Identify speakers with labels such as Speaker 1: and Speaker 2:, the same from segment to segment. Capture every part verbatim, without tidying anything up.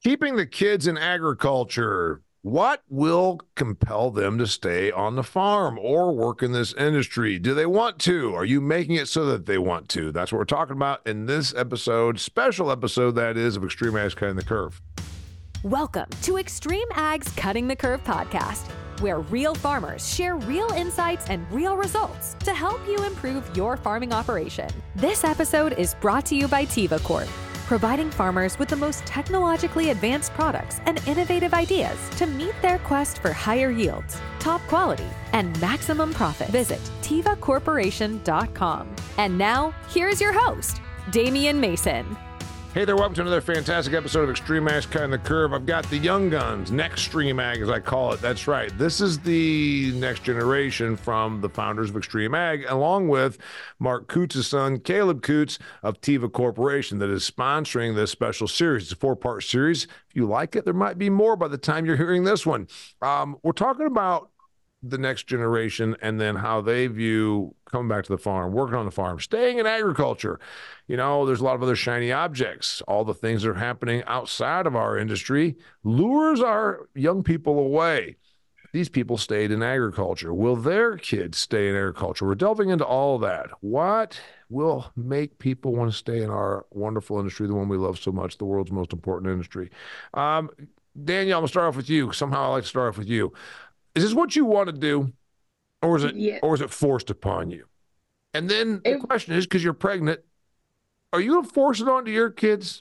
Speaker 1: Keeping the kids in agriculture. What will compel them to stay on the farm or work in this industry? Do they want to? Are you making it so that they want to? That's what we're talking about in this episode, special episode that is of Extreme Ag's Cutting the Curve.
Speaker 2: Welcome to Extreme Ag's Cutting the Curve podcast, where real farmers share real insights and real results to help you improve your farming operation. This episode is brought to you by Teva Corp, providing farmers with the most technologically advanced products and innovative ideas to meet their quest for higher yields, top quality, and maximum profit. Visit teva corporation dot com. And now, here's your host, Damian Mason.
Speaker 1: Hey there, welcome to another fantastic episode of Extreme Ag's Cutting the Curve. I've got the young guns, Nextreme Ag as I call it. That's right. This is the next generation from the founders of Extreme Ag, along with Mark Coots' son, Caleb Coots of Teva Corporation, that is sponsoring this special series. It's a four-part series. If you like it, there might be more by the time you're hearing this one. Um, we're talking about the next generation and then how they view coming back to the farm, working on the farm, staying in agriculture. You know, there's a lot of other shiny objects. All the things that are happening outside of our industry lures our young people away. These people stayed in agriculture. Will their kids stay in agriculture? We're delving into all that. What will make people want to stay in our wonderful industry, the one we love so much, the world's most important industry? Um, Danielle, I'm going to start off with you. Somehow I like to start off with you. Is this what you want to do, or is it,
Speaker 3: yeah.
Speaker 1: or is it forced upon you? And then the
Speaker 3: it,
Speaker 1: question is, because you're pregnant, are you going to force it onto your kids?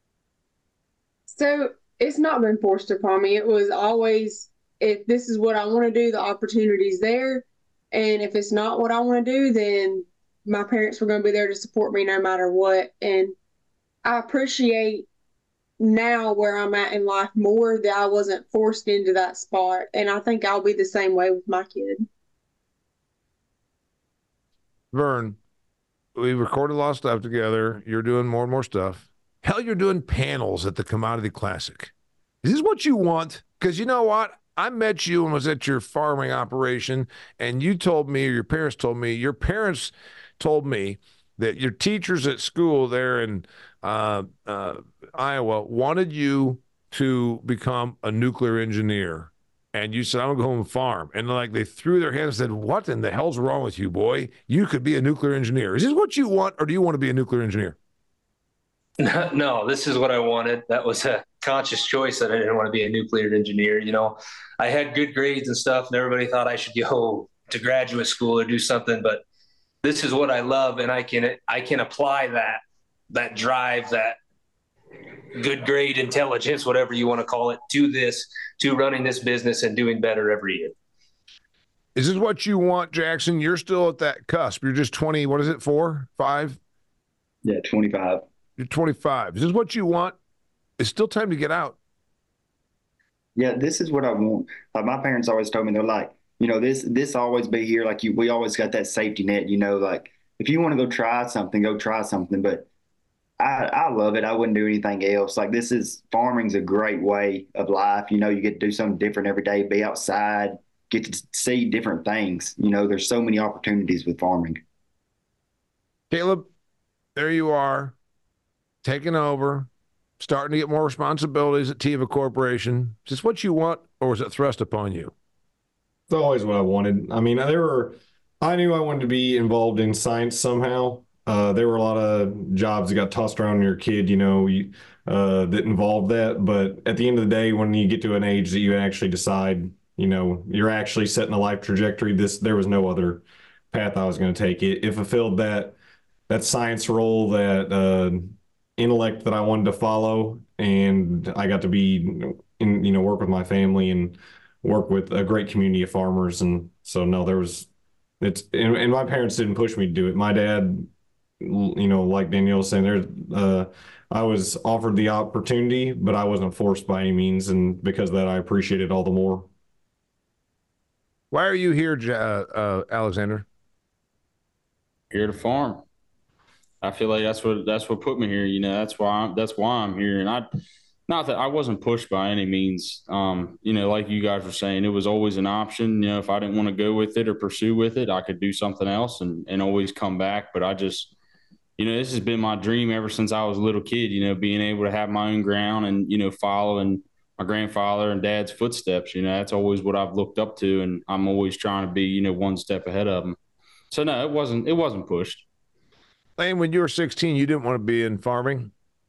Speaker 3: So it's not been forced upon me. It was always, if this is what I want to do, the opportunity's there. And if it's not what I want to do, then my parents were going to be there to support me no matter what. And I appreciate now where I'm at in life more that I wasn't forced into that spot. And I think I'll be the same way with my kid.
Speaker 1: Vern, we recorded a lot of stuff together. You're doing more and more stuff. Hell, you're doing panels at the Commodity Classic. Is this what you want? Because you know what? I met you and was at your farming operation, and you told me, or your parents told me, your parents told me that your teachers at school there in uh, uh, Iowa wanted you to become a nuclear engineer. And you said, I'm going to go home and farm. And like they threw their hands and said, what in the hell's wrong with you, boy? You could be a nuclear engineer. Is this what you want, or do you want to be a nuclear engineer?
Speaker 4: No, this is what I wanted. That was a conscious choice that I didn't want to be a nuclear engineer. You know, I had good grades and stuff, and everybody thought I should go to graduate school or do something. But this is what I love, and I can I can apply that that drive, that good grade intelligence, whatever you want to call it, to this, to running this business and doing better every year.
Speaker 1: Is this what you want, Jackson? You're still at that cusp. You're just twenty, what is it, four, five?
Speaker 5: Yeah, twenty-five.
Speaker 1: You're twenty-five. Is this what you want? It's still time to get out.
Speaker 5: Yeah, this is what I want. Like my parents always told me, they're like, you know, this this always be here. Like you, we always got that safety net. You know, like if you want to go try something, go try something. But I I love it. I wouldn't do anything else. Like this is farming's a great way of life. You know, you get to do something different every day. Be outside, get to see different things. You know, there's so many opportunities with farming.
Speaker 1: Caleb, there you are, taking over, starting to get more responsibilities at Teva Corporation. Is this what you want, or is it thrust upon you?
Speaker 6: It's always what I wanted. I mean, there were, I knew I wanted to be involved in science somehow. Uh, there were a lot of jobs that got tossed around when you're a kid, you know, you, uh, that involved that. But at the end of the day, when you get to an age that you actually decide, you know, you're actually setting a life trajectory, this, there was no other path I was going to take. It, it fulfilled that, that science role, that uh, intellect that I wanted to follow. And I got to be in, you know, work with my family and work with a great community of farmers. And so, no, there was, it's, and, and my parents didn't push me to do it. My dad, you know, like Danielle was saying, there's, uh, I was offered the opportunity, but I wasn't forced by any means. And because of that, I appreciate it all the more.
Speaker 1: Why are you here, uh, uh, Alexander?
Speaker 7: Here to farm. I feel like that's what, that's what put me here. You know, that's why I'm, that's why I'm here. And I, not that I wasn't pushed by any means. Um, you know, like you guys were saying, it was always an option. You know, if I didn't want to go with it or pursue with it, I could do something else and, and always come back. But I just, you know, this has been my dream ever since I was a little kid, you know, being able to have my own ground and, you know, following my grandfather and dad's footsteps. You know, that's always what I've looked up to. And I'm always trying to be, you know, one step ahead of them. So no, it wasn't, it wasn't pushed.
Speaker 1: Lane, when you were sixteen, you didn't want to be in farming.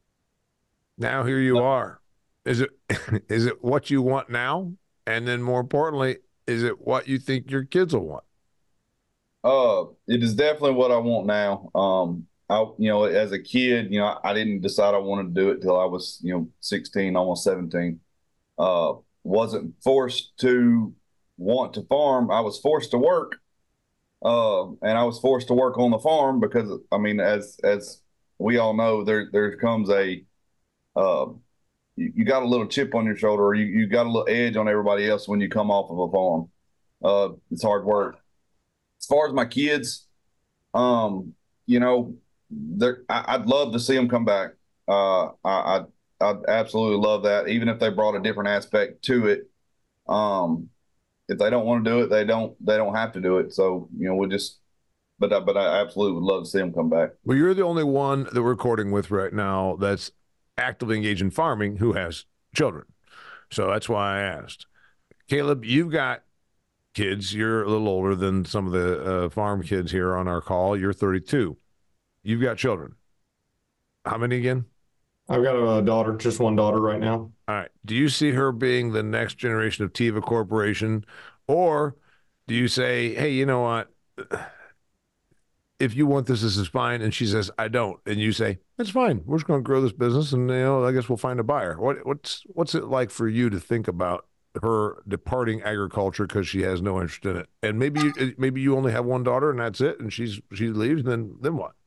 Speaker 1: Now here you are. Is it, is it what you want now? And then more importantly, is it what you think your kids will want?
Speaker 8: Uh, it is definitely what I want now. Um, I, you know, as a kid, you know, I didn't decide I wanted to do it till I was, you know, sixteen, almost seventeen. Uh, wasn't forced to want to farm. I was forced to work. Uh, and I was forced to work on the farm because, I mean, as, as we all know, there, there comes a, uh, you, you got a little chip on your shoulder, or you, you got a little edge on everybody else when you come off of a farm. Uh, it's hard work. As far as my kids, um, you know, I, I'd love to see them come back. Uh, I, I'd, I'd absolutely love that, even if they brought a different aspect to it. Um, if they don't want to do it, they don't. They don't have to do it. So you know, we'll just. But I, but I absolutely would love to see them come back.
Speaker 1: Well, you're the only one that we're recording with right now that's actively engaged in farming who has children. So that's why I asked. Caleb, you've got kids. You're a little older than some of the uh, farm kids here on our call. You're thirty-two. You've got children. How many again?
Speaker 6: I've got a daughter, just one daughter right now.
Speaker 1: All right. Do you see her being the next generation of Teva Corporation? Or do you say, hey, you know what? If you want this, this is fine. And she says, I don't. And you say, that's fine. We're just going to grow this business and, you know, I guess we'll find a buyer. What, what's, what's it like for you to think about her departing agriculture because she has no interest in it? And maybe you, maybe you only have one daughter and that's it. And she's, she leaves. And then, then what?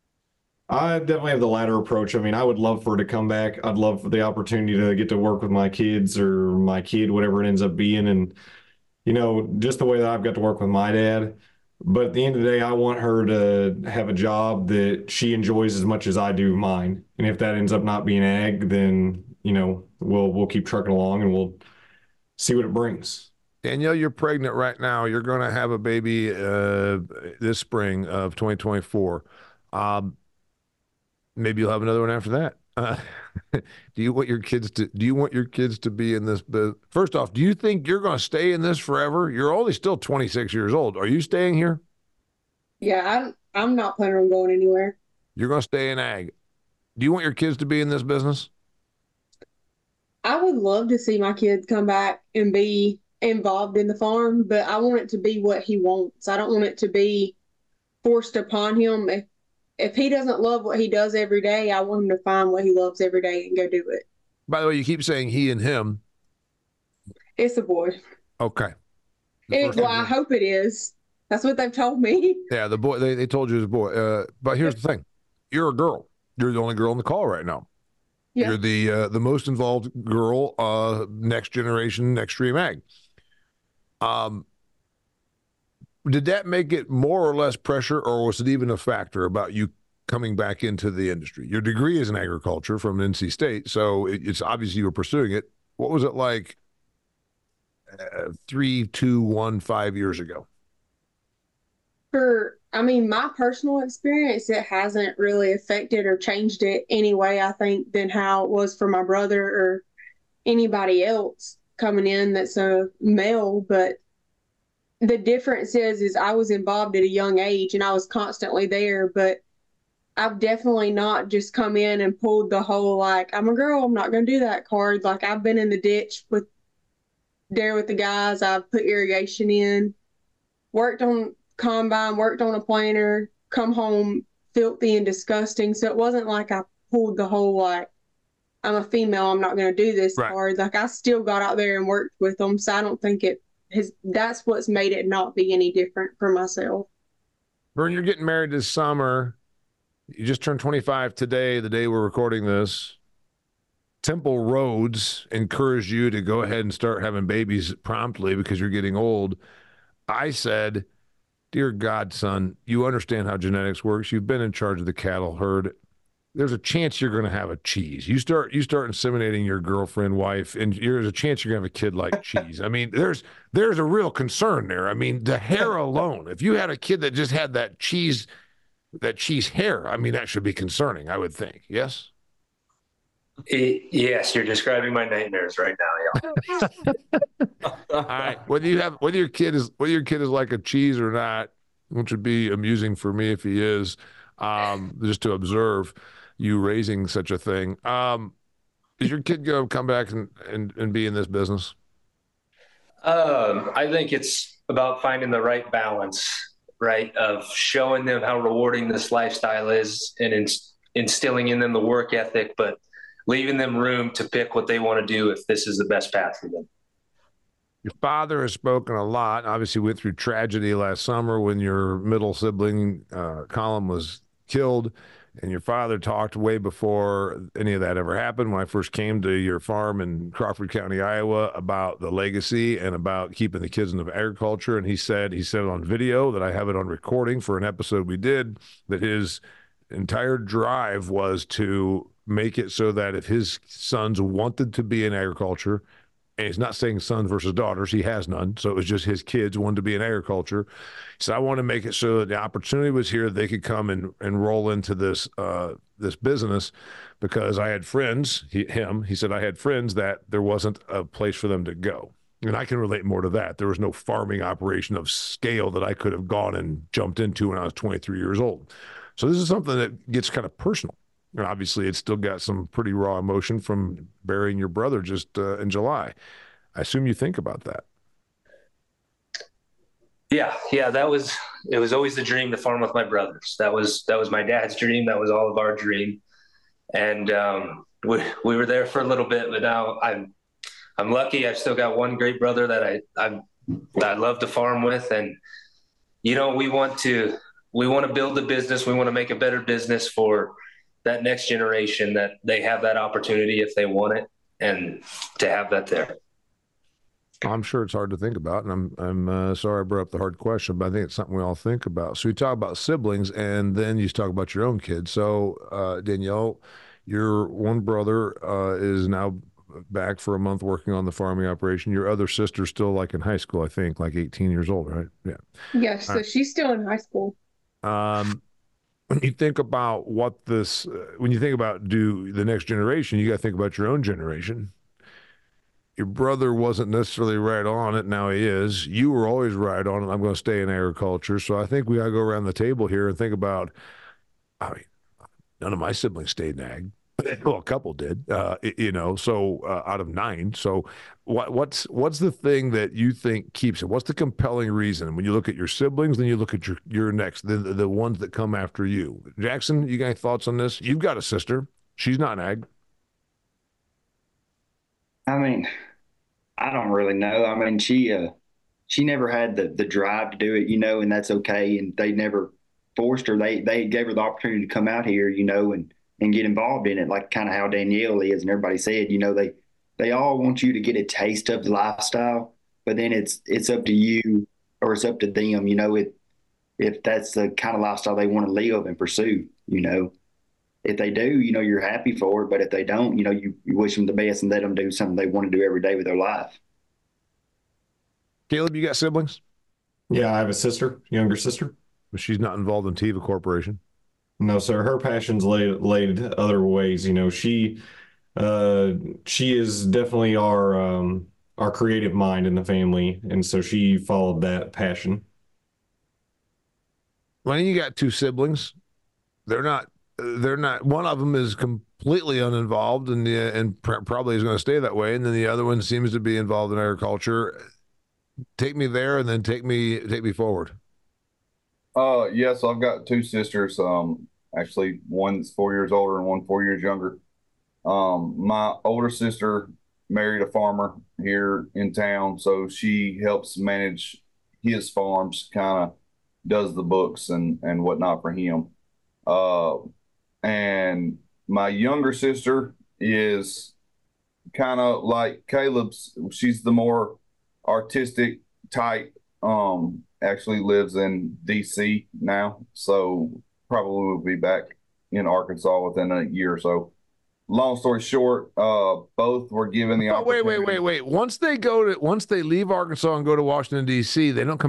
Speaker 6: I definitely have the latter approach. I mean, I would love for her to come back. I'd love for the opportunity to get to work with my kids or my kid, whatever it ends up being. And, you know, just the way that I've got to work with my dad. But at the end of the day, I want her to have a job that she enjoys as much as I do mine. And if that ends up not being ag, then, you know, we'll, we'll keep trucking along and we'll see what it brings.
Speaker 1: Danielle, you're pregnant right now. You're going to have a baby uh, this spring of twenty twenty-four. Um, Maybe you'll have another one after that. Uh, do you want your kids to? Do you want your kids to be in this? First off, do you think you're going to stay in this forever? You're only still twenty-six years old. Are you staying here?
Speaker 3: Yeah, I'm. I'm not planning on going anywhere.
Speaker 1: You're going to stay in ag. Do you want your kids to be in this business?
Speaker 3: I would love to see my kids come back and be involved in the farm, but I want it to be what he wants. I don't want it to be forced upon him. If If he doesn't love what he does every day, I want him to find what he loves every day and go do it.
Speaker 1: By the way, you keep saying he and him.
Speaker 3: It's a boy.
Speaker 1: Okay.
Speaker 3: It, well, I hope it is. That's what they've told me.
Speaker 1: Yeah, the boy. They, they told you it was a boy. Uh, but here's the thing: you're a girl. You're the only girl on the call right now. Yeah. You're the uh, the most involved girl. Uh, next generation, Extreme Ag. Um. Did that make it more or less pressure, or was it even a factor about you coming back into the industry? Your degree is in agriculture from N C State, so it, it's obvious you were pursuing it. What was it like uh, three, two, one, five years ago?
Speaker 3: For, I mean, my personal experience, it hasn't really affected or changed it any way, I think, than how it was for my brother or anybody else coming in that's a male, but the difference is, is I was involved at a young age and I was constantly there, but I've definitely not just come in and pulled the whole, like, I'm a girl, I'm not going to do that card. Like, I've been in the ditch with there with the guys. I've put irrigation in, worked on combine, worked on a planter, come home filthy and disgusting. So it wasn't like I pulled the whole, like, I'm a female, I'm not going to do this
Speaker 1: right.
Speaker 3: card. Like, I still got out there and worked with them. So I don't think it His, that's what's made it not be any different for myself.
Speaker 1: Vern, you're getting married this summer. You just turned twenty-five today, the day we're recording this. Temple Roads encouraged you to go ahead and start having babies promptly because you're getting old. I said, dear God, son, you understand how genetics works. You've been in charge of the cattle herd. There's a chance you're going to have a cheese. You start you start inseminating your girlfriend, wife, and there's a chance you're going to have a kid like cheese. I mean, there's there's a real concern there. I mean, the hair alone. If you had a kid that just had that cheese that cheese hair. I mean, that should be concerning, I would think. Yes?
Speaker 4: It, yes, you're describing my nightmares right now. Yeah.
Speaker 1: All right. Whether you have whether your kid is whether your kid is like a cheese or not, which would be amusing for me if he is, um, just to observe you raising such a thing. Um, is your kid going to come back and, and, and be in this business?
Speaker 4: Um, I think it's about finding the right balance, right, of showing them how rewarding this lifestyle is and inst- instilling in them the work ethic, but leaving them room to pick what they want to do if this is the best path for them.
Speaker 1: Your father has spoken a lot. Obviously, went through tragedy last summer when your middle sibling, uh, Colin, was killed. And your father talked way before any of that ever happened. When I first came to your farm in Crawford County, Iowa, about the legacy and about keeping the kids in the agriculture. And he said, he said it on video, that I have it on recording for an episode we did, that his entire drive was to make it so that if his sons wanted to be in agriculture, and he's not saying sons versus daughters, he has none, so it was just his kids wanted to be in agriculture. So I want to make it so that the opportunity was here, they could come and, and roll into this uh, this business, because I had friends, he, him, he said I had friends that there wasn't a place for them to go. And I can relate more to that. There was no farming operation of scale that I could have gone and jumped into when I was twenty-three years old. So this is something that gets kind of personal. And obviously, it's still got some pretty raw emotion from burying your brother just uh, in July. I assume you think about that.
Speaker 4: Yeah, yeah, that was it. Was always the dream to farm with my brothers. That was that was my dad's dream. That was all of our dream. And um, we we were there for a little bit, but now I'm I'm lucky. I've still got one great brother that I I that I love to farm with, and you know we want to we want to build the business. We want to make a better business for that next generation, that they have that opportunity if they want it, and to have that there.
Speaker 1: I'm sure it's hard to think about, and I'm I'm uh, sorry I brought up the hard question, but I think it's something we all think about. So you talk about siblings, and then you talk about your own kids. So uh, Danielle, your one brother uh, is now back for a month working on the farming operation. Your other sister's still like in high school, I think, like eighteen years old, right? Yeah.
Speaker 3: Yeah, so right. She's still in high school.
Speaker 1: Um, when you think about what this, uh, when you think about do the next generation, you got to think about your own generation. Your brother wasn't necessarily right on it. Now he is. You were always right on it. I'm going to stay in agriculture. So I think we got to go around the table here and think about, I mean, none of my siblings stayed in ag. Well, a couple did, uh, you know, so uh, out of nine. So what, what's what's the thing that you think keeps it? What's the compelling reason when you look at your siblings, then you look at your, your next, the, the ones that come after you? Jackson, you got any thoughts on this? You've got a sister. She's not in ag.
Speaker 5: I mean, I don't really know. I mean, she uh, she never had the, the drive to do it, you know, and that's okay. And they never forced her. They they gave her the opportunity to come out here, you know, and, and get involved in it, like kind of how Danielle is. And everybody said, you know, they they all want you to get a taste of the lifestyle, but then it's it's up to you, or it's up to them, you know, it, if that's the kind of lifestyle they want to live and pursue, you know. If they do, you know, you're happy for it. But if they don't, you know, you, you wish them the best and let them do something they want to do every day with their life.
Speaker 1: Caleb, you got siblings?
Speaker 6: Yeah, I have a sister, younger sister.
Speaker 1: But she's not involved in Teva Corporation?
Speaker 6: No, sir. Her passion's laid, laid other ways. You know, she uh, she is definitely our um, our creative mind in the family. And so she followed that passion.
Speaker 1: When you got two siblings, they're not They're not. One of them is completely uninvolved, and the, and pr- probably is going to stay that way. And then the other one seems to be involved in agriculture. Take me there, and then take me take me forward.
Speaker 8: Uh, yeah. So I've got two sisters. Um, actually, one's four years older and one four years younger. Um, my older sister married a farmer here in town, so she helps manage his farms, kind of does the books and and whatnot for him. Uh. And my younger sister is kind of like Caleb's. She's the more artistic type. Um, actually lives in D C now, so probably will be back in Arkansas within a year or so. Long story short, uh, both were given the
Speaker 1: oh,
Speaker 8: opportunity.
Speaker 1: Wait, wait, wait, wait. Once they go to, once they leave Arkansas and go to Washington D C, they don't come back.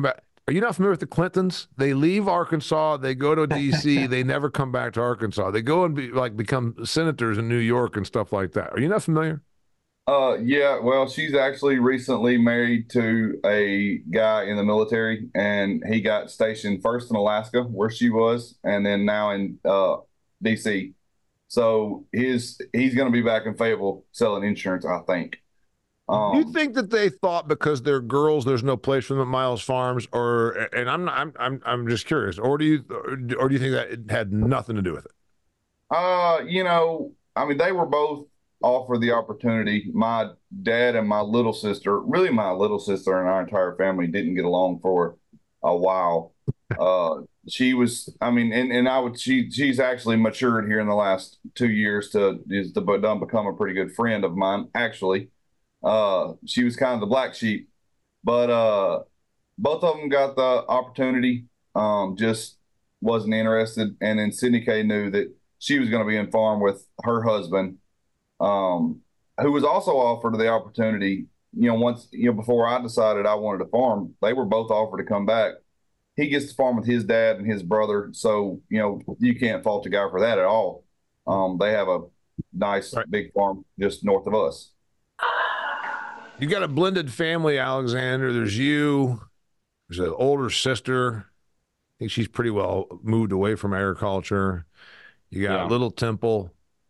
Speaker 1: Are you not familiar with the Clintons? They leave Arkansas, they go to D C, they never come back to Arkansas. They go and be, like become senators in New York and stuff like that. Are you not familiar?
Speaker 8: Uh, yeah. Well, she's actually recently married to a guy in the military, and he got stationed first in Alaska, where she was, and then now in uh, D C. So his he's going to be back in Fayetteville selling insurance, I think. Um,
Speaker 1: you think that they thought because they're girls, there's no place for them at Miles Farms, or and I'm not, I'm I'm I'm just curious, or do you or do you think that it had nothing to do with it?
Speaker 8: Uh, you know, I mean, they were both offered the opportunity. My dad and my little sister, really my little sister and our entire family didn't get along for a while. Uh, she was, I mean, and, and I would, she, she's actually matured here in the last two years to, is to done become a pretty good friend of mine, actually. Uh, she was kind of the black sheep, but uh, both of them got the opportunity, um, just wasn't interested. And then Sydney K knew that she was going to be in farm with her husband, um, who was also offered the opportunity. You know, once, you know, before I decided I wanted to farm, they were both offered to come back. He gets to farm with his dad and his brother. So, you know, you can't fault the guy for that at all. Um, they have a nice right. big farm just north of us.
Speaker 1: You got a blended family, Alexander. There's you. There's an older sister. I think she's pretty well moved away from agriculture. You got yeah. little Temple.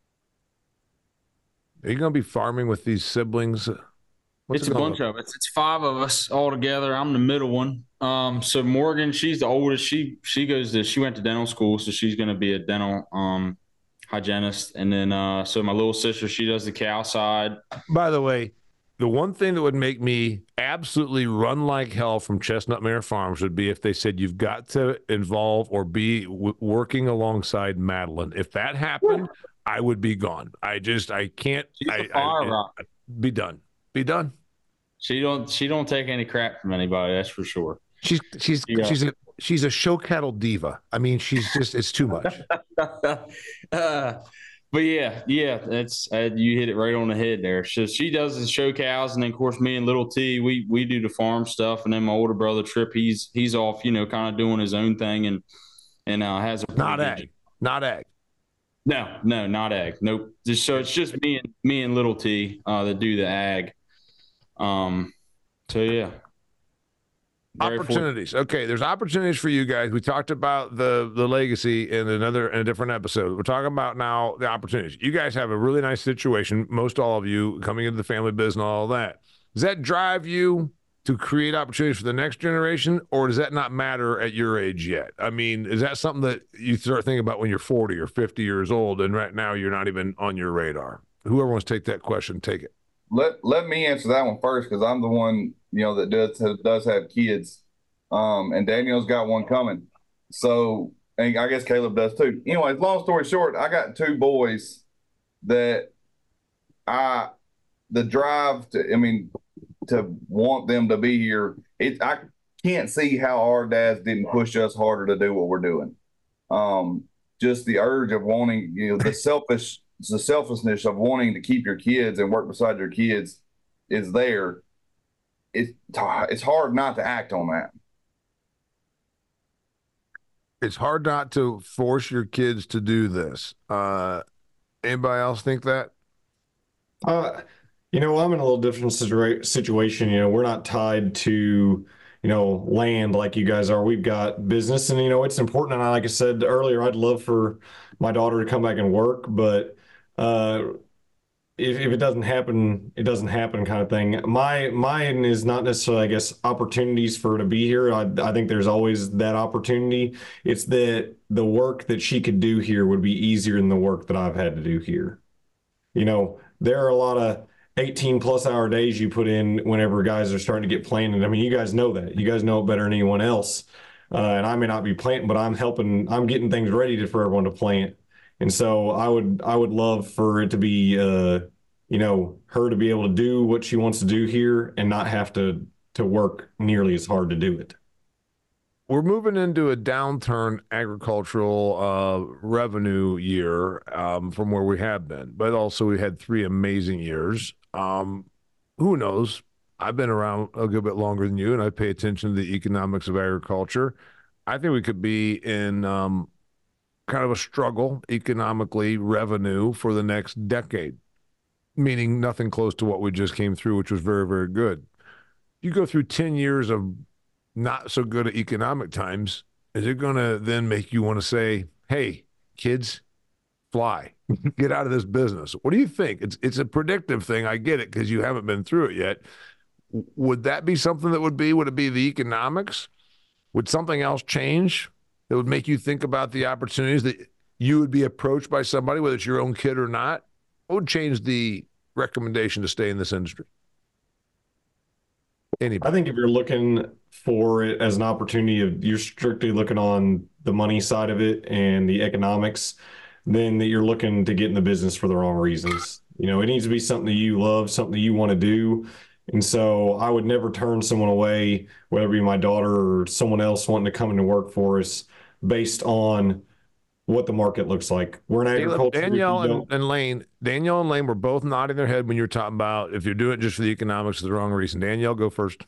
Speaker 1: Are you going to be farming with these siblings? What's
Speaker 7: it's a bunch of it's it's five of us all together. I'm the middle one. Um, so Morgan, she's the oldest. She she goes to she went to dental school, so she's going to be a dental um hygienist. And then uh, so my little sister, she does the cow side.
Speaker 1: By the way, the one thing that would make me absolutely run like hell from Chestnut Mare Farms would be if they said you've got to involve or be w- working alongside Madeline. If that happened, I would be gone. I just I can't.
Speaker 7: She's
Speaker 1: I,
Speaker 7: a fire
Speaker 1: I,
Speaker 7: rock.
Speaker 1: I, be done. Be done.
Speaker 7: She don't. She don't take any crap from anybody. That's for sure.
Speaker 1: She's she's yeah. she's a she's a show cattle diva. I mean, she's just it's too much.
Speaker 7: uh, But yeah, yeah, that's uh, you hit it right on the head there. So she does the show cows, and then of course me and Little T, we we do the farm stuff, and then my older brother Trip, he's he's off, you know, kind of doing his own thing, and and uh, has a
Speaker 1: not ag, not ag.
Speaker 7: No, no, not ag. Nope. Just, so it's just me and me and Little T uh, that do the ag. Um. So yeah.
Speaker 1: Very opportunities. Fortunate. Okay, there's opportunities for you guys. We talked about the the legacy in another in a different episode. We're talking about now the opportunities. You guys have a really nice situation. Most all of you coming into the family business and all that. Does that drive you to create opportunities for the next generation, or does that not matter at your age yet? I mean, is that something that you start thinking about when you're forty or fifty years old, and right now you're not even on your radar? Whoever wants to take that question, take it.
Speaker 8: Let let me answer that one first, because I'm the one, you know, that does does have kids, um, and Daniel's got one coming. So, and I guess Caleb does too. Anyway, long story short, I got two boys that I the drive to. I mean, to want them to be here. It I can't see how our dads didn't push us harder to do what we're doing. Um, just the urge of wanting, you know, the selfish. The selfishness of wanting to keep your kids and work beside your kids is there. It's it's hard not to act on that.
Speaker 1: It's hard not to force your kids to do this. Uh, anybody else think that?
Speaker 6: Uh, you know, I'm in a little different situa- situation. You know, we're not tied to, you know, land like you guys are. We've got business, and, you know, it's important. And like I said earlier, I'd love for my daughter to come back and work, but uh, if, if it doesn't happen, it doesn't happen kind of thing. My mine is not necessarily, I guess, opportunities for her to be here. I, I think there's always that opportunity. It's that the work that she could do here would be easier than the work that I've had to do here. You know, there are a lot of eighteen plus hour days you put in whenever guys are starting to get planted. I mean, you guys know that. You guys know it better than anyone else. Uh, and I may not be planting, but I'm helping, I'm getting things ready to, for everyone to plant. And so I would, I would love for it to be, uh, you know, her to be able to do what she wants to do here and not have to, to work nearly as hard to do it.
Speaker 1: We're moving into a downturn agricultural uh, revenue year um, from where we have been, but also we had three amazing years. Um, who knows? I've been around a good bit longer than you, and I pay attention to the economics of agriculture. I think we could be in um, kind of a struggle economically, revenue for the next decade, meaning nothing close to what we just came through, which was very, very good. You go through ten years of not so good at economic times, is it going to then make you want to say, hey, kids, fly, get out of this business? What do you think? It's it's a predictive thing. I get it because you haven't been through it yet. Would that be something that would be, would it be the economics? Would something else change that would make you think about the opportunities that you would be approached by somebody, whether it's your own kid or not? What would change the recommendation to stay in this industry? Anybody?
Speaker 6: I think if you're looking for it as an opportunity, of you're strictly looking on the money side of it and the economics, then that you're looking to get in the business for the wrong reasons. You know, it needs to be something that you love, something that you want to do. And so I would never turn someone away, whether it be my daughter or someone else wanting to come into work for us, based on what the market looks like. We're in agriculture.
Speaker 1: Danielle and, and Lane, Danielle and Lane were both nodding their head when you were talking about if you're doing it just for the economics for the wrong reason. Danielle, go first.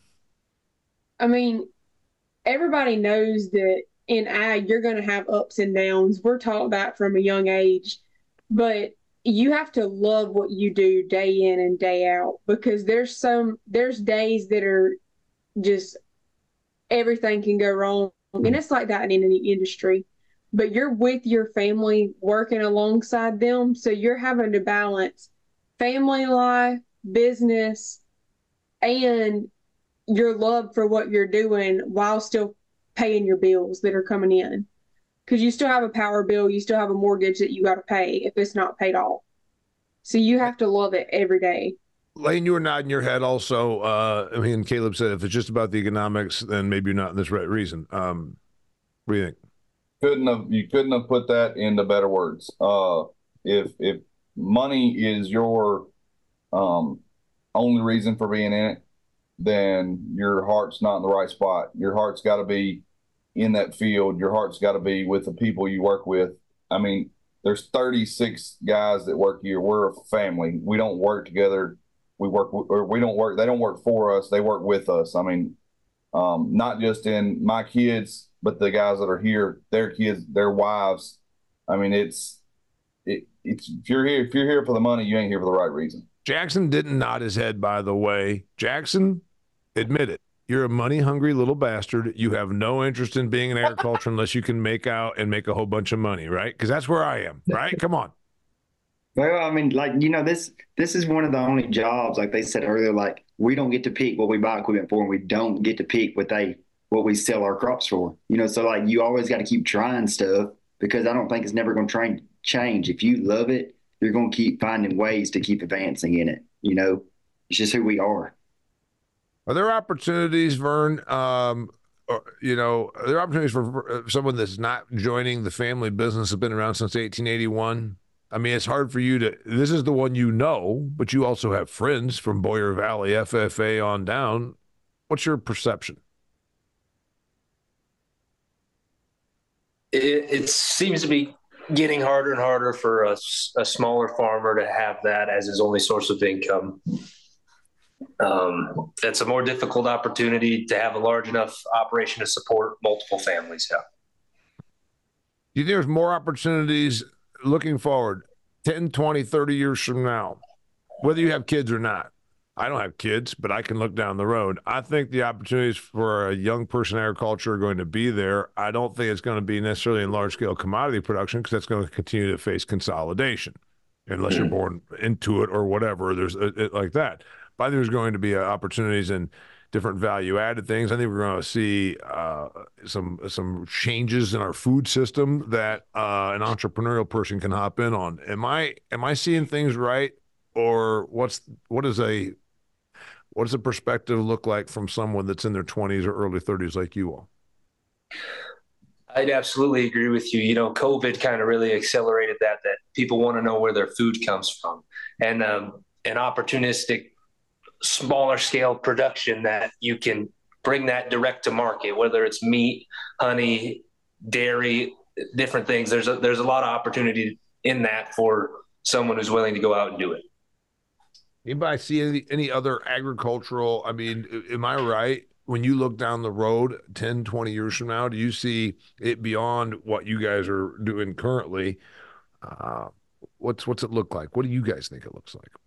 Speaker 3: I mean, everybody knows that in ag, you're going to have ups and downs. We're taught that from a young age, but you have to love what you do day in and day out, because there's some, there's days that are just, everything can go wrong. And it's like that in any industry, but you're with your family working alongside them. So you're having to balance family life, business, and your love for what you're doing while still paying your bills that are coming in. Because you still have a power bill, you still have a mortgage that you got to pay if it's not paid off. So you have to love it every day.
Speaker 1: Lane, you were nodding your head also. Uh, I mean, Caleb said if it's just about the economics, then maybe you're not in this right reason. Um, what do you think?
Speaker 8: Couldn't have you couldn't have put that into better words. Uh, if if money is your um, only reason for being in it, then your heart's not in the right spot. Your heart's got to be in that field. Your heart's got to be with the people you work with. I mean, there's thirty-six guys that work here. We're a family. We don't work together. We work, or we don't work. They don't work for us. They work with us. I mean, um, not just in my kids, but the guys that are here, their kids, their wives. I mean, it's it, it's if you're here, if you're here for the money, you ain't here for the right reason.
Speaker 1: Jackson didn't nod his head, by the way. Jackson, admit it. You're a money-hungry little bastard. You have no interest in being in agriculture unless you can make out and make a whole bunch of money, right? Because that's where I am, right? Come on.
Speaker 5: Well, I mean, like, you know, this this is one of the only jobs, like they said earlier, like we don't get to pick what we buy equipment for, and we don't get to pick what they what we sell our crops for. You know, so like you always got to keep trying stuff, because I don't think it's never going to change. If you love it, you're going to keep finding ways to keep advancing in it. You know, it's just who we are.
Speaker 1: Are there opportunities, Vern, um, or, you know, are there opportunities for someone that's not joining the family business, has been around since eighteen eighty-one? I mean, it's hard for you to, this is the one you know, but you also have friends from Boyer Valley, F F A on down. What's your perception?
Speaker 4: It, it seems to be getting harder and harder for a, a smaller farmer to have that as his only source of income. Um, that's a more difficult opportunity to have a large enough operation to support multiple families. Yeah.
Speaker 1: Do you think there's more opportunities looking forward ten, twenty, thirty years from now, whether you have kids or not? I don't have kids, but I can look down the road. I think the opportunities for a young person in agriculture are going to be there. I don't think it's going to be necessarily in large-scale commodity production, because that's going to continue to face consolidation unless you're born into it or whatever. There's a, it, like that. But I think there's going to be uh, opportunities in different value-added things. I think we're going to see uh, some some changes in our food system that uh, an entrepreneurial person can hop in on. Am I am I seeing things right, or what's what is a what does a perspective look like from someone that's in their twenties or early thirties like you all?
Speaker 4: I'd absolutely agree with you. You know, COVID kind of really accelerated that, that people want to know where their food comes from, and um, an opportunistic, smaller scale production that you can bring that direct to market, whether it's meat, honey, dairy, different things. There's a, there's a lot of opportunity in that for someone who's willing to go out and do it.
Speaker 1: Anybody see any, any other agricultural? I mean, am I right? When you look down the road ten, twenty years from now, do you see it beyond what you guys are doing currently? Uh, what's what's it look like? What do you guys think it looks like?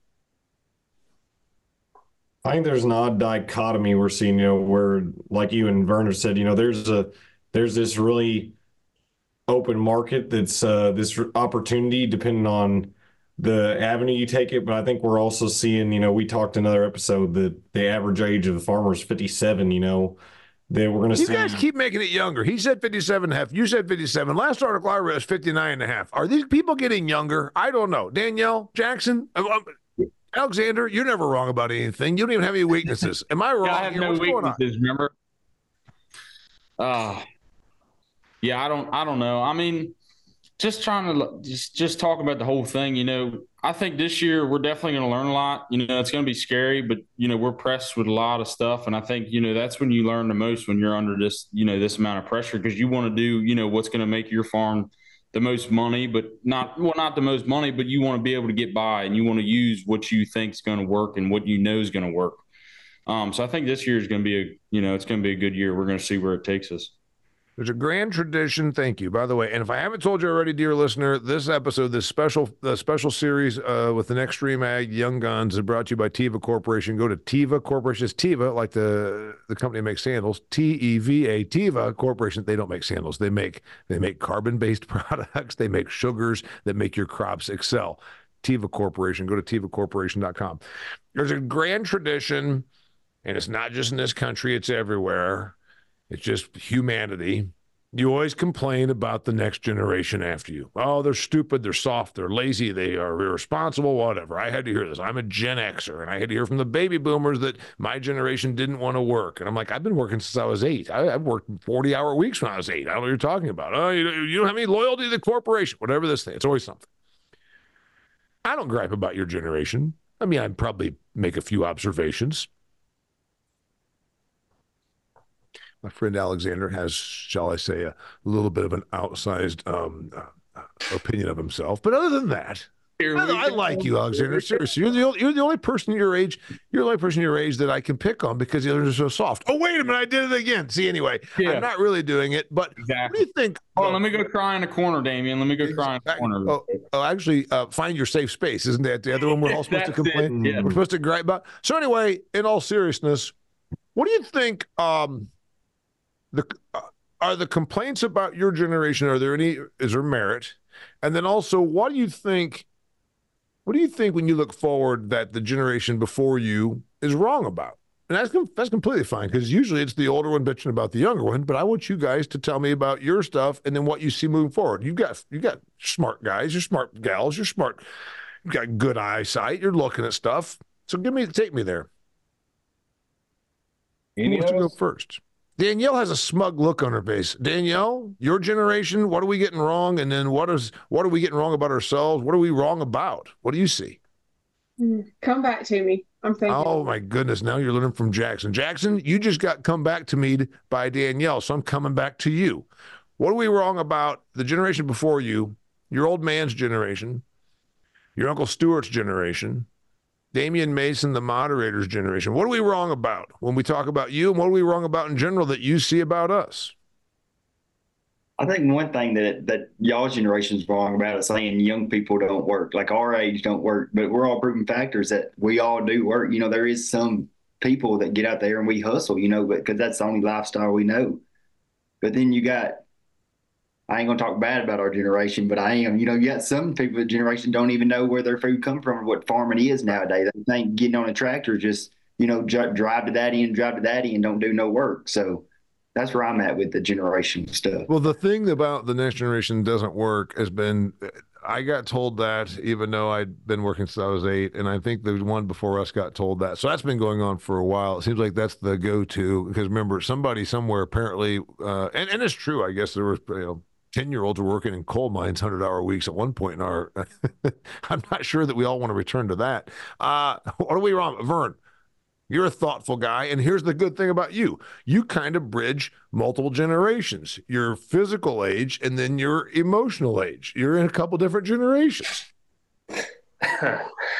Speaker 6: I think there's an odd dichotomy we're seeing, you know, where, like you and Werner said, you know, there's a there's this really open market that's uh, this opportunity depending on the avenue you take it. But I think we're also seeing, you know, we talked in another episode that the average age of the farmer is fifty-seven, you know, that we're going to see.
Speaker 1: You guys keep making it younger. He said fifty-seven and a half. You said fifty-seven. Last article I read was fifty-nine and a half. Are these people getting younger? I don't know. Danielle, Jackson, um, Alexander, you're never wrong about anything. You don't even have any weaknesses. Am I wrong?
Speaker 7: Yeah, I have
Speaker 1: here?
Speaker 7: no
Speaker 1: What's going on?
Speaker 7: weaknesses, remember? Uh, yeah, I don't, I don't know. I mean, just trying to just just talk about the whole thing. You know, I think this year we're definitely going to learn a lot. You know, it's going to be scary, but you know, we're pressed with a lot of stuff, and I think you know that's when you learn the most, when you're under this you know this amount of pressure, because you want to do you know what's going to make your farm the most money, but not well not the most money, but you want to be able to get by, and you want to use what you think is going to work and what you know is going to work. Um, so I think this year is going to be a you know it's going to be a good year. We're going to see where it takes us.
Speaker 1: There's a grand tradition. Thank you, by the way. And if I haven't told you already, dear listener, this episode, this special the special series uh, with the Extreme Ag Young Guns is brought to you by Teva Corporation. Go to Teva Corporation. It's Teva, like the the company that makes sandals. T E V A, Teva Corporation. They don't make sandals. They make they make carbon-based products. They make sugars that make your crops excel. Teva Corporation. Go to teva corporation dot com. There's a grand tradition, and it's not just in this country. It's everywhere. It's just humanity. You always complain about the next generation after you. Oh, they're stupid, they're soft, they're lazy, they are irresponsible, whatever. I had to hear this. I'm a Gen Xer, and I had to hear from the baby boomers that my generation didn't want to work. And I'm like, I've been working since I was eight. I, I've worked forty-hour weeks when I was eight. I don't know what you're talking about. Oh, you, you don't have any loyalty to the corporation, whatever this thing. It's always something. I don't gripe about your generation. I mean, I'd probably make a few observations. My friend Alexander has, shall I say, a little bit of an outsized um, uh, opinion of himself. But other than that, I, I like you, Alexander. Seriously, you're the, only, you're the only person your age. You're the only person your age that I can pick on because the others are so soft. Oh, wait a minute, I did it again. See, anyway, yeah. I'm not really doing it. But exactly. What do you think?
Speaker 7: Hold on, let me go cry in the corner, Damian. Let me go exactly. cry in the corner.
Speaker 1: Oh, oh actually, uh, find your safe space. Isn't that the other one we're all supposed to complain? Yeah. We're supposed to gripe about. So anyway, in all seriousness, what do you think? Um, The uh, are the complaints about your generation, are there any, is there merit? And then also, what do you think, what do you think when you look forward that the generation before you is wrong about? And that's, that's completely fine, because usually it's the older one bitching about the younger one, but I want you guys to tell me about your stuff and then what you see moving forward. You've got, you got smart guys, you're smart gals, you're smart, you've got good eyesight, you're looking at stuff. So give me, take me there. Who wants to go first? Danielle has a smug look on her face. Danielle, your generation, what are we getting wrong? And then what is what are we getting wrong about ourselves? What are we wrong about? What do you see?
Speaker 3: Come back to me. I'm thinking.
Speaker 1: Oh, my goodness. Now you're learning from Jackson. Jackson, you just got come back to me by Danielle, so I'm coming back to you. What are we wrong about the generation before you, your old man's generation, your Uncle Stuart's generation, Damian Mason, the moderator's generation? What are we wrong about when we talk about you, and what are we wrong about in general that you see about us?
Speaker 5: I think one thing that that y'all's generation is wrong about is saying young people don't work, like our age don't work, but we're all proven factors that we all do work. You know, there is some people that get out there and we hustle, you know, but because that's the only lifestyle we know. But then you got, I ain't gonna talk bad about our generation, but I am. You know, you got some people, generation don't even know where their food comes from or what farming is nowadays. They think getting on a tractor just, you know, j- drive to daddy and drive to daddy and don't do no work. So that's where I'm at with the generation stuff.
Speaker 1: Well, the thing about the next generation doesn't work has been, I got told that even though I'd been working since I was eight, and I think the one before us got told that. So that's been going on for a while. It seems like that's the go-to, because remember, somebody somewhere apparently, uh, and, and it's true, I guess there was, you know, ten-year-olds were working in coal mines, hundred-hour weeks at one point in our – I'm not sure that we all want to return to that. Uh, what are we wrong? Vern, you're a thoughtful guy, and here's the good thing about you. You kind of bridge multiple generations, your physical age and then your emotional age. You're in a couple different generations.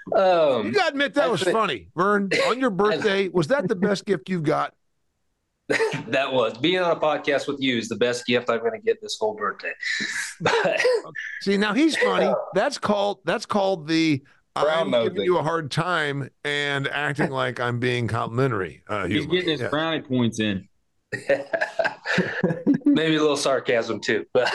Speaker 4: Um,
Speaker 1: You got to admit that
Speaker 4: I
Speaker 1: was
Speaker 4: think-
Speaker 1: funny, Vern. On your birthday, was that the best gift you've got?
Speaker 4: That was being on a podcast with you is the best gift I'm going to get this whole birthday. But
Speaker 1: See, now he's funny. That's called that's called the I'm
Speaker 8: Brown
Speaker 1: giving
Speaker 8: nosing.
Speaker 1: you a hard time and acting like I'm being complimentary. Uh,
Speaker 7: He's
Speaker 1: humor.
Speaker 7: getting his
Speaker 1: Yeah.
Speaker 7: brownie points in.
Speaker 4: maybe a little sarcasm too. But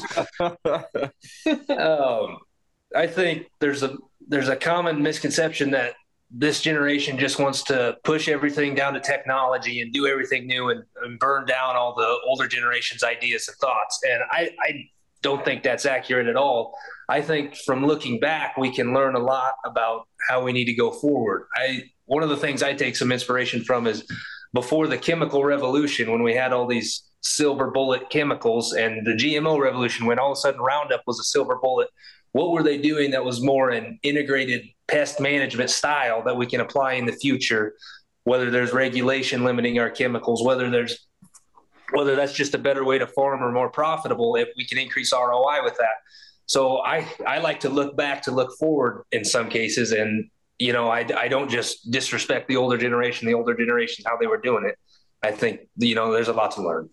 Speaker 4: um, I think there's a there's a common misconception that this generation just wants to push everything down to technology and do everything new and, and burn down all the older generation's ideas and thoughts. And I, I don't think that's accurate at all. I think from looking back, we can learn a lot about how we need to go forward. I one of the things I take some inspiration from is before the chemical revolution, when we had all these silver bullet chemicals and the G M O revolution, when all of a sudden Roundup was a silver bullet, what were they doing that was more an integrated pest management style that we can apply in the future, whether there's regulation limiting our chemicals, whether there's whether that's just a better way to farm or more profitable if we can increase R O I with that. So I, I like to look back to look forward in some cases. And, you know, I, I don't just disrespect the older generation, the older generation, how they were doing it. I think, you know, there's a lot to learn.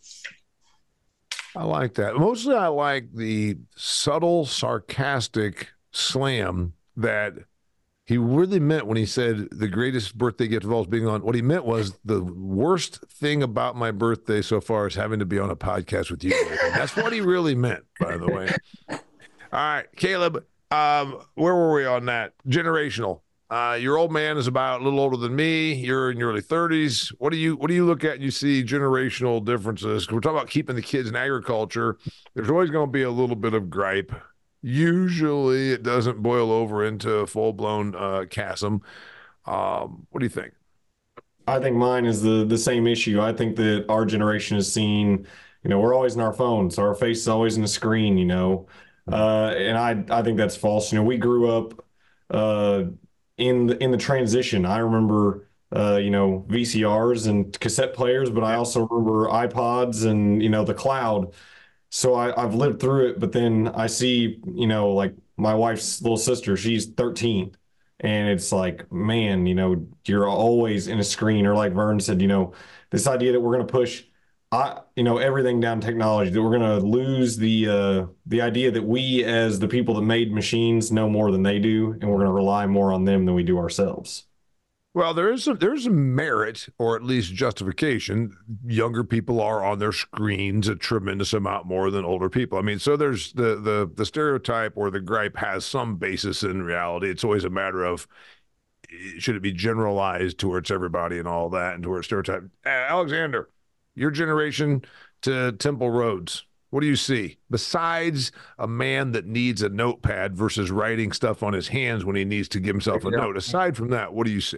Speaker 1: I like that. Mostly I like the subtle, sarcastic slam that he really meant when he said the greatest birthday gift of all is being on. What he meant was the worst thing about my birthday so far is having to be on a podcast with you. That's what he really meant, by the way. All right, Caleb, um, where were we on that? Generational. Uh, your old man is about a little older than me. You're in your early thirties. What do you what do you look at and you see generational differences? 'Cause we're talking about keeping the kids in agriculture. There's always going to be a little bit of gripe. Usually it doesn't boil over into a full-blown uh, chasm. Um, what do you think?
Speaker 6: I think mine is the the same issue. I think that our generation has seen, you know, we're always in our phones, so our face is always in the screen, you know. Uh, and I I think that's false. You know, we grew up uh, in the, in the transition. I remember uh, you know, V C Rs and cassette players, but I also remember iPods and, you know, the cloud. So I, I've lived through it, but then I see, you know, like my wife's little sister, she's thirteen. And it's like, man, you know, you're always in a screen, or like Vern said, you know, this idea that we're going to push, I, you know, everything down technology, that we're going to lose the uh, the idea that we, as the people that made machines, know more than they do, and we're going to rely more on them than we do ourselves.
Speaker 1: Well, there is a, there's a merit, or at least justification. Younger people are on their screens a tremendous amount more than older people. I mean, so there's the the the stereotype or the gripe has some basis in reality. It's always a matter of, should it be generalized towards everybody and all that, and towards stereotype. Uh, Alexander, your generation to Temple Roads, what do you see besides a man that needs a notepad versus writing stuff on his hands when he needs to give himself a note? Aside from that, what do you see?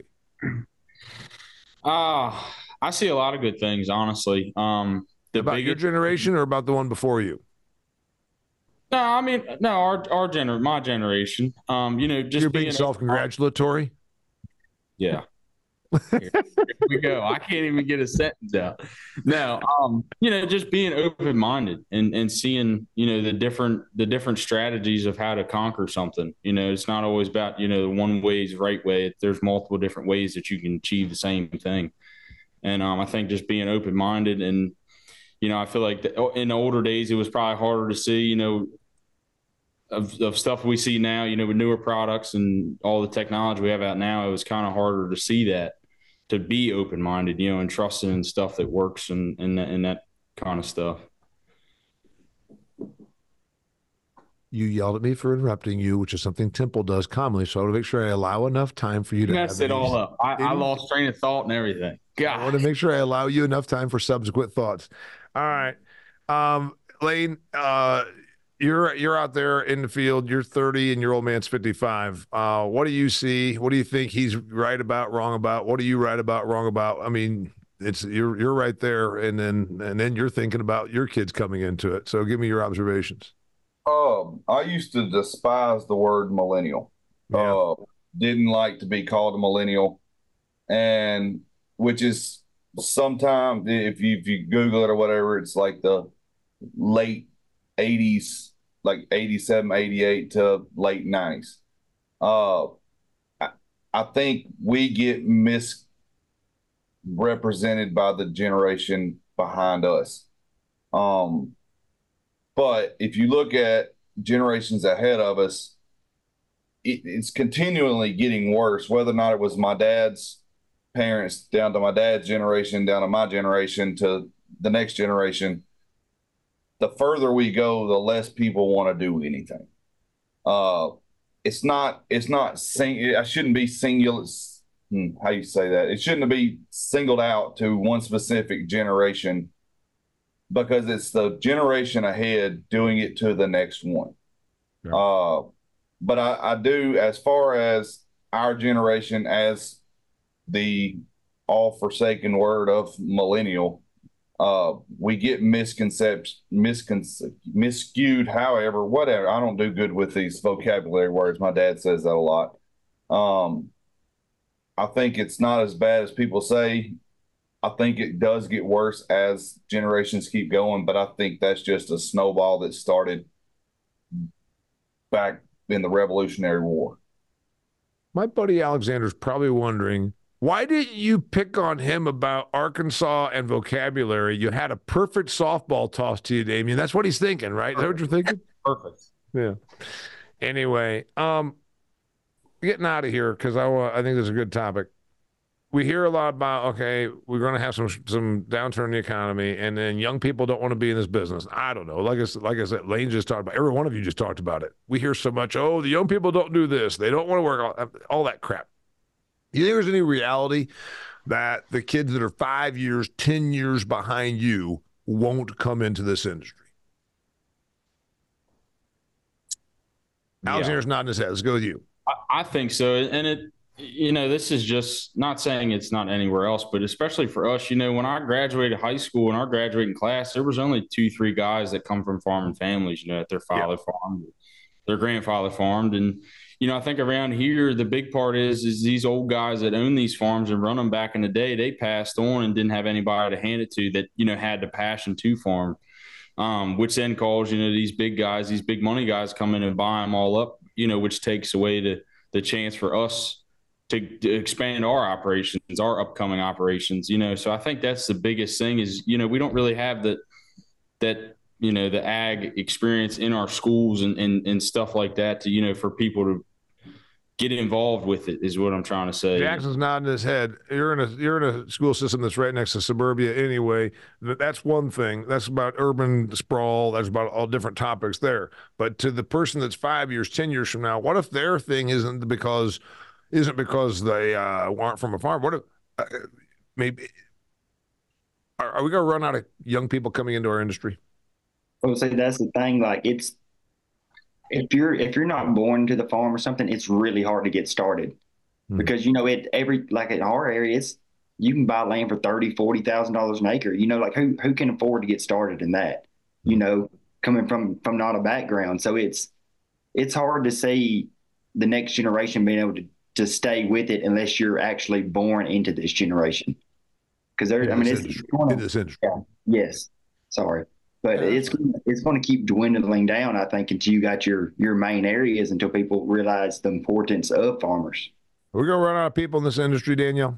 Speaker 7: Uh, I see a lot of good things, honestly. Um, the
Speaker 1: About
Speaker 7: biggest,
Speaker 1: your generation or about the one before you?
Speaker 7: No, I mean, no, our our gener, my generation. Um, you know, just
Speaker 1: You're
Speaker 7: being
Speaker 1: being self-congratulatory.
Speaker 7: Yeah. Here, here we go. I can't even get a sentence out. No, um, you know, just being open-minded and and seeing, you know, the different the different strategies of how to conquer something. You know, it's not always about, you know, the one way is the right way. There's multiple different ways that you can achieve the same thing. And um, I think just being open-minded, and, you know, I feel like the, in the older days it was probably harder to see, you know, of, of stuff we see now, you know, with newer products and all the technology we have out now. It was kind of harder to see that, to be open-minded, you know, and trusting in stuff that works and, and, and that kind of stuff.
Speaker 1: You yelled at me for interrupting you, which is something Temple does commonly. So I want to make sure I allow enough time for you to
Speaker 7: messed
Speaker 1: have
Speaker 7: it all
Speaker 1: these-
Speaker 7: up. I, I lost train of thought and everything.
Speaker 1: I want
Speaker 7: God.
Speaker 1: to make sure I allow you enough time for subsequent thoughts. All right. Um, Lane, uh, you're you're out there in the field. You're thirty and your old man's fifty-five. Uh, what do you see? What do you think he's right about, wrong about? What are you right about, wrong about? I mean, it's you're you're right there, and then and then you're thinking about your kids coming into it. So give me your observations.
Speaker 8: Um, I used to despise the word millennial.
Speaker 1: Yeah.
Speaker 8: Uh, didn't like to be called a millennial, and which is sometimes if you if you Google it or whatever, it's like the late eighties, like eighty-seven, eighty-eight to late nineties. Uh, I, I think we get misrepresented by the generation behind us. Um, but if you look at generations ahead of us, it, it's continually getting worse, whether or not it was my dad's parents down to my dad's generation, down to my generation, to the next generation. The further we go, the less people want to do anything. Uh, it's not, it's not, sing, I shouldn't be singular. Hmm, how you say that? It shouldn't be singled out to one specific generation, because it's the generation ahead doing it to the next one. Yeah. Uh, but I, I do, as far as our generation, as the all forsaken word of millennial, uh, we get misconception, misconce- miscued, however, whatever. I don't do good with these vocabulary words. My dad says that a lot. Um, I think it's not as bad as people say. I think it does get worse as generations keep going, but I think that's just a snowball that started back in the Revolutionary War.
Speaker 1: My buddy Alexander's probably wondering, why didn't you pick on him about Arkansas and vocabulary? You had a perfect softball toss to you, Damien. That's what he's thinking, right? Is that what you're thinking?
Speaker 7: Perfect.
Speaker 1: Yeah. Anyway, um, getting out of here, because I, I think this is a good topic. We hear a lot about, okay, we're going to have some some downturn in the economy, and then young people don't want to be in this business. I don't know. Like I, like I said, Lane just talked about, every one of you just talked about it. We hear so much, oh, the young people don't do this. They don't want to work, all, all that crap. You think there's any reality that the kids that are five years, ten years behind you won't come into this industry? Yeah. Alexander's nodding his head. Let's go with you.
Speaker 7: I, I think so. And it, you know, this is just not saying it's not anywhere else, but especially for us, you know, when I graduated high school in our graduating class, there was only two, three guys that come from farming families, you know, that their father yeah. farmed, their grandfather farmed. And, you know, I think around here, the big part is, is these old guys that own these farms and run them back in the day, they passed on and didn't have anybody to hand it to that, you know, had the passion to farm, um, which then calls, you know, these big guys, these big money guys come in and buy them all up, you know, which takes away the, the chance for us to, to expand our operations, our upcoming operations, you know. So I think that's the biggest thing is, you know, we don't really have the, that, you know, the ag experience in our schools and, and, and stuff like that to, you know, for people to get involved with it is what I'm trying to say.
Speaker 1: Jackson's nodding his head. You're in a, you're in a school system that's right next to suburbia anyway. That's one thing. That's about urban sprawl. That's about all different topics there. But to the person that's five years, ten years from now, what if their thing isn't because isn't because they uh, aren't from a farm? What if uh, maybe are, are we going to run out of young people coming into our industry?
Speaker 5: I would say that's the thing. Like it's if you're if you're not born to the farm or something, it's really hard to get started hmm. because you know it every like in our areas you can buy land for thirty, forty thousand dollars an acre. You know, like who who can afford to get started in that? You know, coming from from not a background, so it's it's hard to see the next generation being able to. to stay with it unless you're actually born into this generation. Because there, I mean, it's, it's going to,
Speaker 1: this industry.
Speaker 5: Yeah, yes, sorry, but yeah. it's it's going to keep dwindling down. I think until you got your your main areas, until people realize the importance of farmers.
Speaker 1: We're going to run out of people in this industry, Danielle.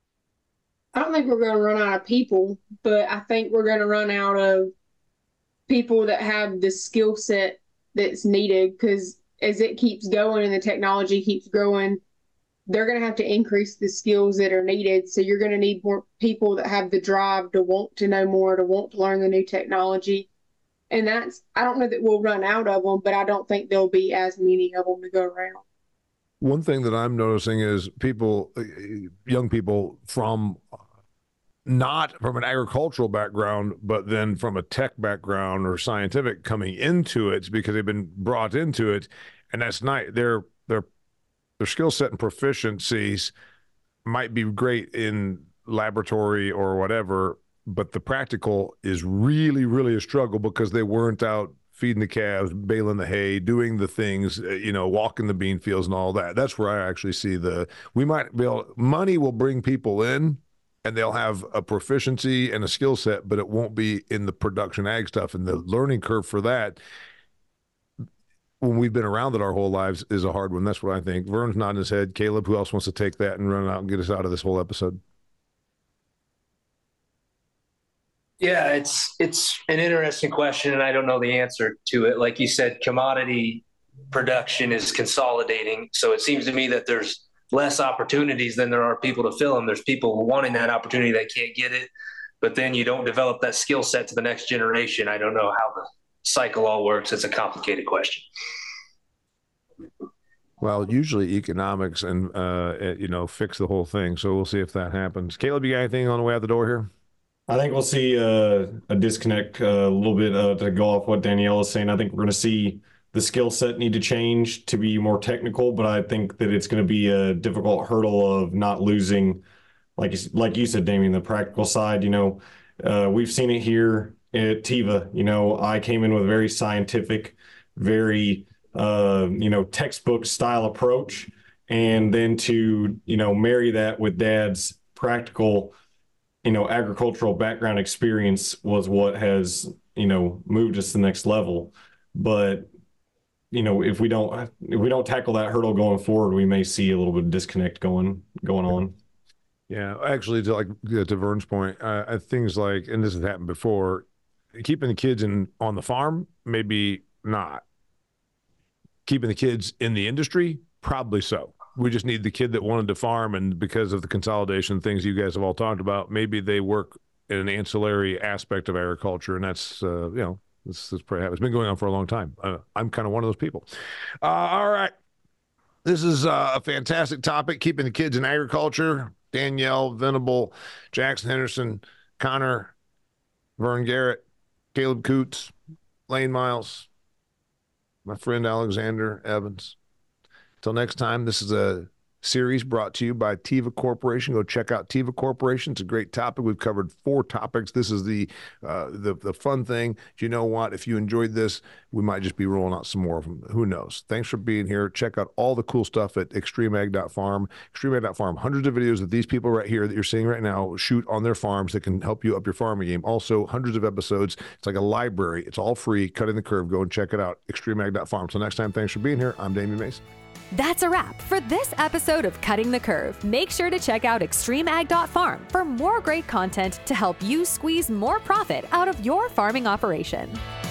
Speaker 3: I don't think we're going to run out of people, but I think we're going to run out of people that have the skill set that's needed. Because as it keeps going and the technology keeps growing, they're going to have to increase the skills that are needed. So you're going to need more people that have the drive to want to know more, to want to learn the new technology. And that's, I don't know that we'll run out of them, but I don't think there'll be as many of them to go around.
Speaker 1: One thing that I'm noticing is people, young people from not from an agricultural background, but then from a tech background or scientific coming into it because they've been brought into it. And that's nice. They're, they're, Their skill set and proficiencies might be great in laboratory or whatever, but the practical is really, really a struggle because they weren't out feeding the calves, baling the hay, doing the things, you know, walking the bean fields and all that. That's where I actually see the, we might be able, money will bring people in and they'll have a proficiency and a skill set, but it won't be in the production ag stuff and the learning curve for that. when we've been around it our whole lives is a hard one. That's what I think. Vern's nodding his head. Caleb, who else wants to take that and run out and get us out of this whole episode?
Speaker 4: Yeah, it's it's an interesting question, and I don't know the answer to it. Like you said, commodity production is consolidating, so it seems to me that there's less opportunities than there are people to fill them. There's people wanting that opportunity that can't get it, but then you don't develop that skill set to the next generation. I don't know how the cycle all works. It's a complicated question.
Speaker 1: Well, usually economics and uh, you know fix the whole thing. So we'll see if that happens. Caleb, you got anything on the way out the door here?
Speaker 6: I think we'll see uh, a disconnect uh, a little bit uh, to go off what Danielle is saying. I think we're going to see the skill set need to change to be more technical, but I think that it's going to be a difficult hurdle of not losing, like you, like you said, Damien, the practical side. You know, uh, we've seen it here at Teva. You know, I came in with a very scientific, very, uh, you know, textbook style approach. And then to, you know, marry that with Dad's practical, you know, agricultural background experience was what has, you know, moved us to the next level. But, you know, if we don't, if we don't tackle that hurdle going forward, we may see a little bit of disconnect going, going on.
Speaker 1: Yeah, actually, to like to Vern's point, uh, things like, and this has happened before, keeping the kids in on the farm, maybe not. Keeping the kids in the industry, probably so. We just need the kid that wanted to farm, and because of the consolidation things you guys have all talked about, maybe they work in an ancillary aspect of agriculture, and that's uh, you know this is probably it's been going on for a long time. Uh, I'm kind of one of those people. Uh, all right, this is uh, a fantastic topic: keeping the kids in agriculture. Danielle Venable, Jackson Henderson, Connor, Vern Garrett, Caleb Coots, Lane Miles, my friend Alexander Evans. Until next time, this is a series brought to you by Teva Corporation. Go check out Teva Corporation. It's a great topic. We've covered four topics. This is the uh, the the fun thing. You know what? If you enjoyed this, we might just be rolling out some more of them. Who knows? Thanks for being here. Check out all the cool stuff at extreme ag dot farm. extreme ag dot farm. Hundreds of videos that these people right here that you're seeing right now shoot on their farms that can help you up your farming game. Also, hundreds of episodes. It's like a library. It's all free. Cutting the Curve. Go and check it out. extreme ag dot farm. Until next time, thanks for being here. I'm Damien Mason.
Speaker 2: That's a wrap for this episode of Cutting the Curve. Make sure to check out extreme ag dot farm for more great content to help you squeeze more profit out of your farming operation.